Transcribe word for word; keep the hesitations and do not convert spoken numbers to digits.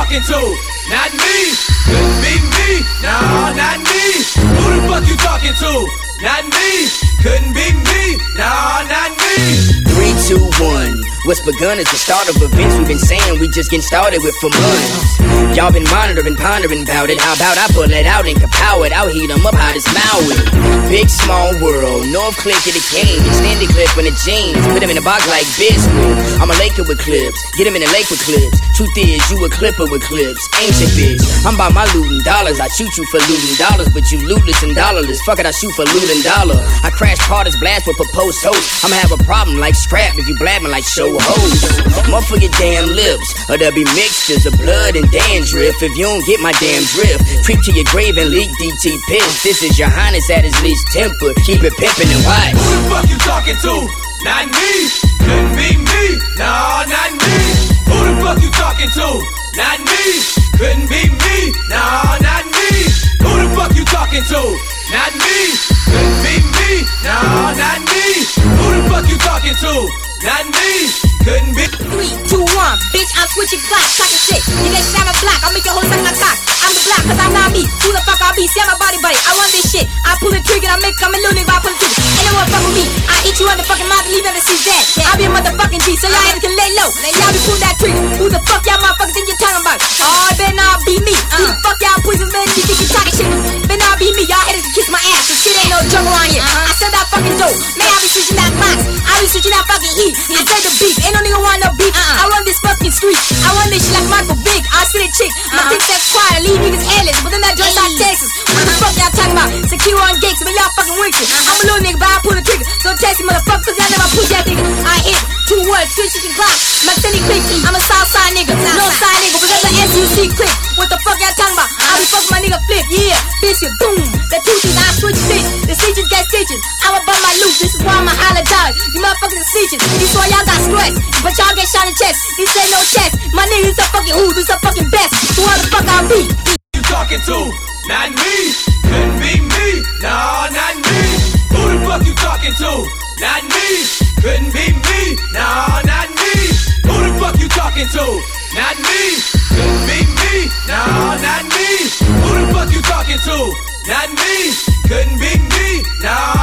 talking to? Not me. Couldn't be me. Nah, not me. Who the fuck you talking to? Not me. Couldn't be me. Nah, not me. Three, two, one. What's begun is the start of events we've been saying we just getting started with for months. Y'all been monitoring, pondering about it. How about I pull it out and kapow it? I'll heat 'em up hot as Maui. Big small world, North Click of the King. Extended clip in the jeans, put him in a box like Biscuit. I'm a Laker with clips, get him in the lake with clips. Truth is, you a clipper with clips. Ancient bitch, I'm by my looting dollars. I shoot you for looting dollars, but you lootless and dollarless. Fuck it, I shoot for looting dollar. I crash parties, blast with proposed toast. I'ma have a problem like scrap if you blabbing like show hoes. Muffle your damn lips, or there'll be mixtures of blood and dandruff if you don't get my damn drift. Creep to your grave and leak D T piss. This is your highness at his least temper. Keep it pimpin' and watch. Who the fuck you talking to? Not me. Couldn't be me. Nah, not me. Who the fuck you talking to? Not me. Couldn't be me. Nah, not me. Who the fuck you talking to? Not me. Couldn't be me. Nah, not me. Who the fuck you talking to? Not me. Couldn't be. Three, two, one, bitch, I'm switching clocks, talking shit. You get shot a block, I'll make your whole suck my cock. I'm the block, cause I'm not me. Who the fuck I'll be? See, I'm a body buddy. I want this shit. I pull the trigger, I make, I'm a little nigga, I pull the trigger. Ain't no one fuck with me. I eat you on the fucking mouth and leave never see that. I'll be a motherfucking G, so y'all haters can lay low. Y'all be pulling that trigger. Who the fuck y'all motherfuckers think you're talking about? Oh, it better not be me. Who the fuck y'all poisons, man? You think you talking shit? Better not be me. Y'all haters can kiss my ass. This shit ain't no jungle around here. I said that fucking dope. Man, I be switching that box. I be switching that fucking heat. I said the beef. Ain't no nigga want no beef. I run this fucking street. I run this shit like Michael Vick. I see the chick. My dick that's quiet. Leave niggas airless. But then that joint out Texas. What the fuck y'all talking about? Secure on gates. But y'all fucking winking. I'm a little nigga, but I pull the trigger. So text me, motherfucker, cause y'all never push that nigga. I hit two words, switch chicken clock. My city click. I'm a south side nigga. No side nigga. Because the S U C click. What the fuck y'all talking about? I be fucking my nigga flip. Yeah, bitch, you boom. The two things I switch bitch. The stitches get stitches. I'ma bump my loop. This is why I'm a holla dog. You motherfuckers are stitches. This why y'all got stress. But y'all get shot in chest. This ain't no chest. My niggas are fucking who? This are fucking best. So why the fuck I'll be? You talking to? Not me. Couldn't be me. Nah, not me. Who the fuck you talking to? Not me. Couldn't be me. Nah, not me. Who the fuck you talking to? Not me. Couldn't be me. Nah, not me. Who the fuck you talking to? Not me. Couldn't be me. Nah.